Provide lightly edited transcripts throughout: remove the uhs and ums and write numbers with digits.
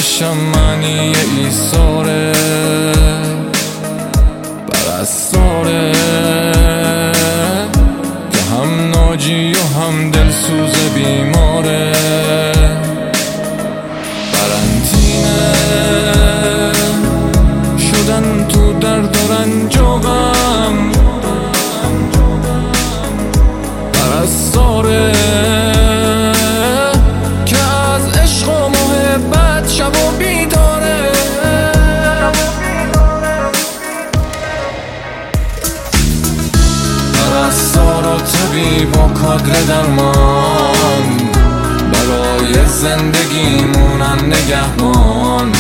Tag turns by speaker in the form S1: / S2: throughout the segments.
S1: عشقم معنی ایثاره، پرستاره که هم ناجی و هم دلسوز بیماره. قرنطینه شدن تو درد و رنج و غم، پرستاره که از عشق و محبت شب و بیداره. پرستار و طبیب و کادر درمان، برای زندگیمونن نگهبان.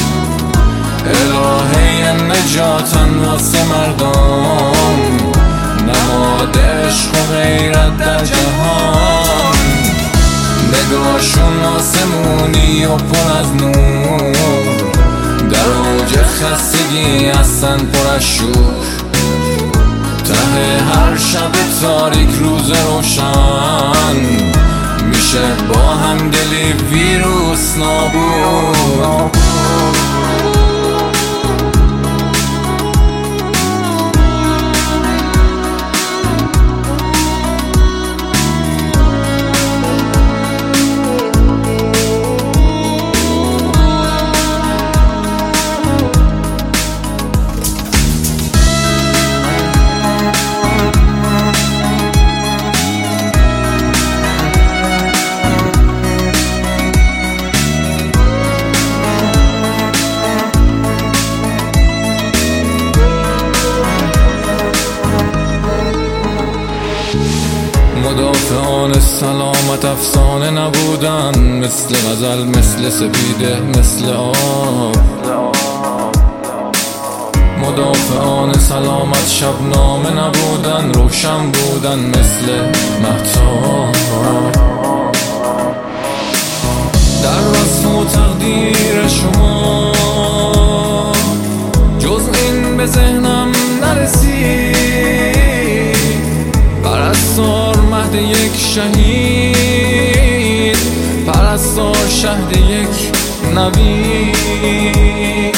S1: الهه نجاتن واسه مردم، نهاد عشق و غیرت در جهان. نگاهشون آسمونی و پر از نور، در اوج خستگی هستن پر از شور. ته هر شب تاریک روز روشن، میشه با هم دلی ویروس نابود. مدافعان سلامت افسانه نبودن، مثل غزل، مثل سپیده، مثل آب. مدافعان سلامت شبنامه نبودن، روشن بودن مثل مهتاب. در وصف و تقدیر شما جز این به ذهنم نرسید. پرستار مهد یک شهید، پرستار شهد یک نوید.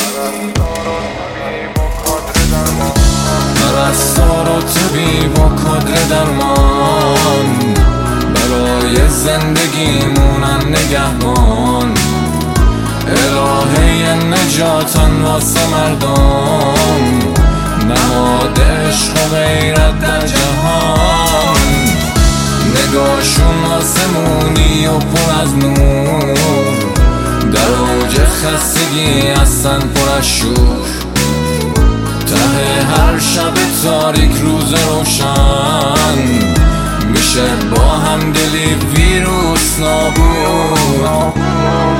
S1: پرستار و طبیب و کادر درمان، برای زندگیمونن نگهبان. الهه نجاتن واسه مردم، نهاد عشق و غیرت در جهان. نگاهشون آسمونی و پر از نور، در اوج خستگی هستن پر از شور. ته هر شب تاریک روز روشن، میشه با هم دلی ویروس نابود.